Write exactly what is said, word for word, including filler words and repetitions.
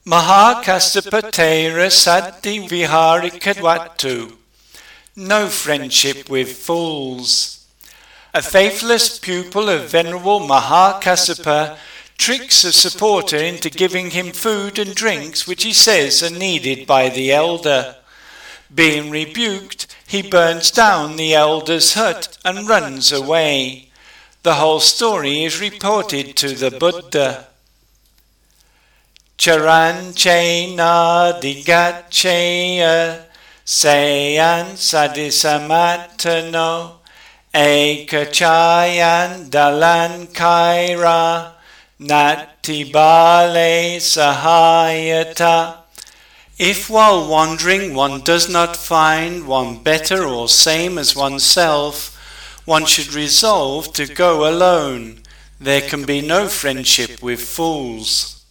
Mahakasapatera Sati Viharikadwatu. No friendship with fools. A faithless pupil of Venerable Mahakasapa tricks a supporter into giving him food and drinks which he says are needed by the elder. Being rebuked, he burns down the elder's hut and runs away. The whole story is reported to the Buddha. Charanchena digacheya sayan sadisamatano ekachayan dalan kaira natibale sahayata. If while wandering one does not find one better or same as oneself, one should resolve to go alone. There can be no friendship with fools.